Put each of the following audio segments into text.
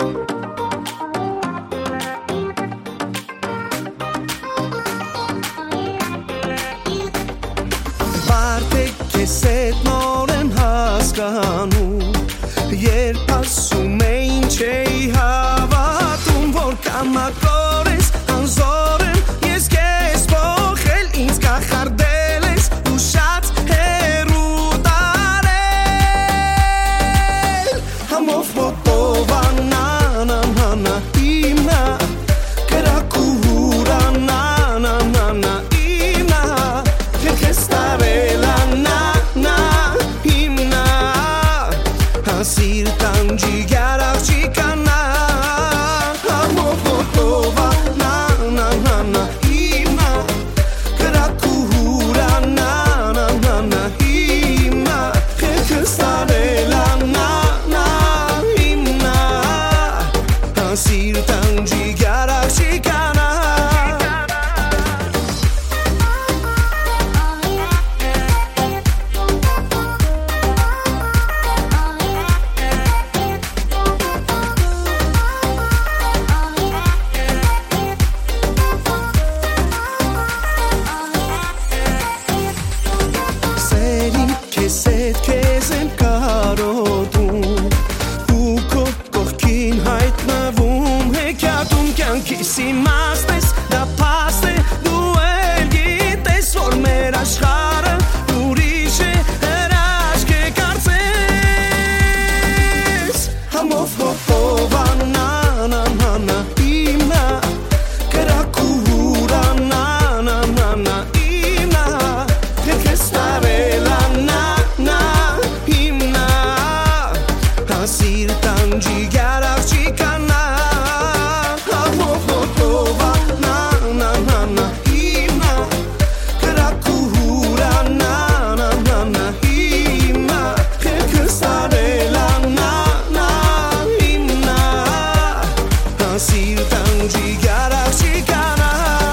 Քեսետ նոր եմ հասկանում Երբ ասում էին չէի հավատում Որ կամակոր ես անզոր եմ Ես կեզ փոխել ինձ կախարդել ես Ու շատ հեռու տարել Համով ոտով անանան հանա իմնա Կրակուր անանան իմնա Եվ կեզ տարել Սիրտան ջիգար աղջիկանա Համով ոտովա նանանանա իմնա Կրակուհուրա նանանանա իմնա Քեքս տարելա նանա իմնա Սիրտան ջիգար աղջիկանա Քեսետ քեզ եմ կարոտում Ու քո կողքին հայտնվում Հեքիաթում կյանքիս իմաստ ես Դա փաստ է դու էլ գիտես Որ մեր աշխարհը ուրիշ է հրաշք է կարծես Համով ոտով անանան հանա իմնա Կրակուր անանանանա իմնա Քեքս տարել Սիրտան ջիգար աղջիկանա Համով ոտով անանանանա իմնա Կրակուր անանանանա իմնա Քեքս տարել անանա իմնա Սիրտան ջիգար աղջիկանա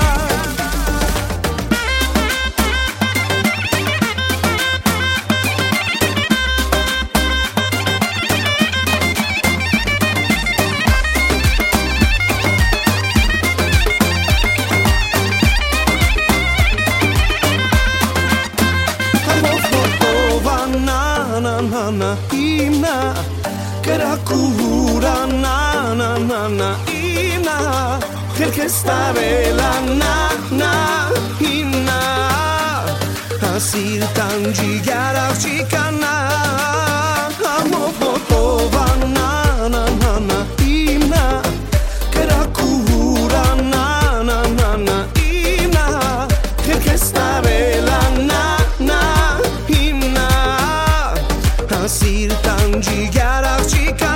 Նանա իմնա Կրակուր անանանանա իմնա Քեքս տարել անանա իմնա Սիրտան ջիգար աղջիկանա Համով ոտով անանանանա իմնա Կրակուր անանանանա իմնա Քեքս տարել անանա իմնա Սիրտան ջիգար աղջիկա